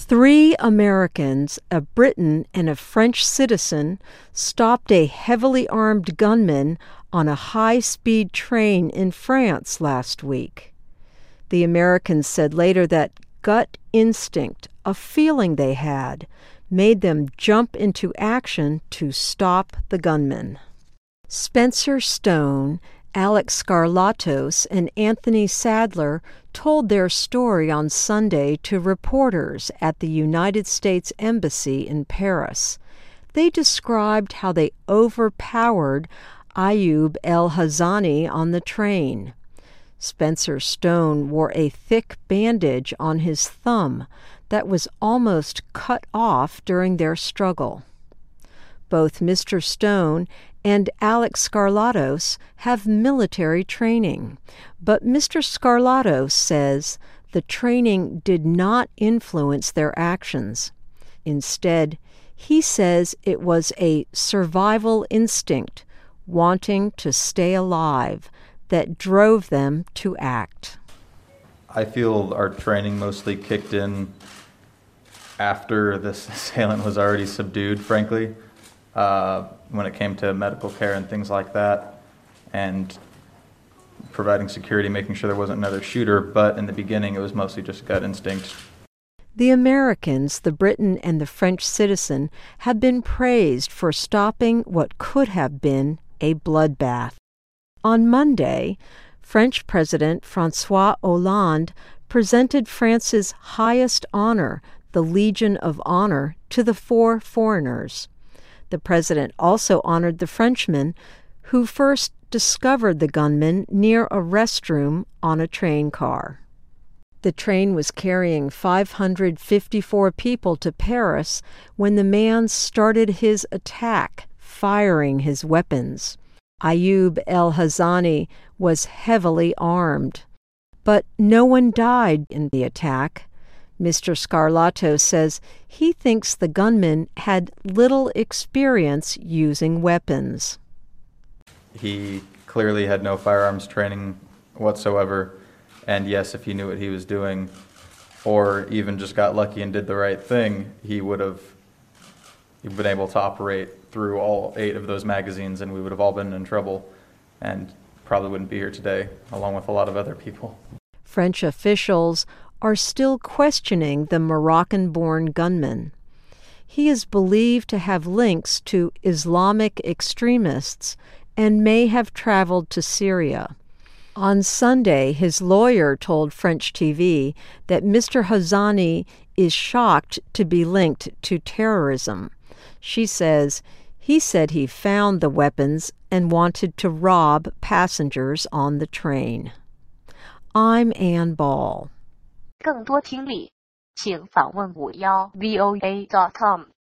3 Americans, a Briton and a French citizen, stopped a heavily armed gunman on a high-speed train in France last week. The Americans said later that gut instinct, a feeling they had, made them jump into action to stop the gunman. Spencer Stone, Alex Skarlatos, and Anthony Sadler told their story on Sunday to reporters at the United States Embassy in Paris. They described how they overpowered Ayub El-Hazani on the train. Spencer Stone wore a thick bandage on his thumb that was almost cut off during their struggle. Both Mr. Stone and Alex Skarlatos have military training, but Mr. Skarlatos says the training did not influence their actions. Instead, he says it was a survival instinct, wanting to stay alive, that drove them to act. I feel our training mostly kicked in after this assailant was already subdued, frankly, when it came to medical care and things like that, and providing security, making sure there wasn't another shooter. But in the beginning, it was mostly just gut instinct. The Americans, the Briton and the French citizen, have been praised for stopping what could have been a bloodbath. On Monday, French President François Hollande presented France's highest honor, the Legion of Honor, to the 4 foreigners. The president also honored the Frenchman who first discovered the gunman near a restroom on a train car. The train was carrying 554 people to Paris when the man started his attack, firing his weapons. Ayub El-Hazani was heavily armed, but no one died in the attack. Mr. Skarlatos says he thinks the gunman had little experience using weapons. He clearly had no firearms training whatsoever, and yes, if he knew what he was doing, or even just got lucky and did the right thing, he would have been able to operate through all 8 of those magazines, and we would have all been in trouble and probably wouldn't be here today, along with a lot of other people. French officials are still questioning the Moroccan-born gunman. He is believed to have links to Islamic extremists and may have traveled to Syria. On Sunday, his lawyer told French TV that Mr. Hazani is shocked to be linked to terrorism. She says he said he found the weapons and wanted to rob passengers on the train. I'm Ann Ball. 更多听力，请访问51voa.com。